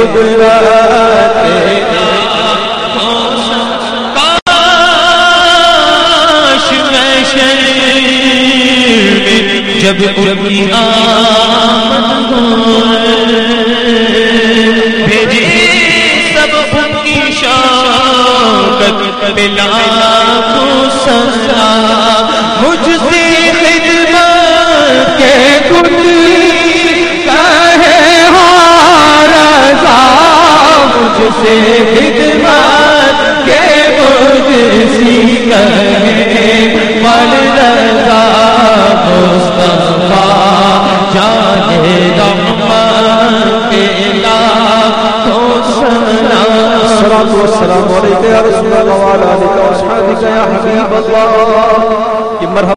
بلاتے کاش میں شہر جب ان کی آمد ہو بھیجی سب ان کی شوقت بلا کو سزا مجھ سے خدمت کے کچھ کہے ہو رضا مجھ سے خدمت کے کچھ سی کہے پر رضا مصطفیٰ جانے رحمت کے لاکھوں سلام الصلاة والسلام علیکہ یا رسول اللہ وعلی آلہ وصحبہ یا حبیب اللہ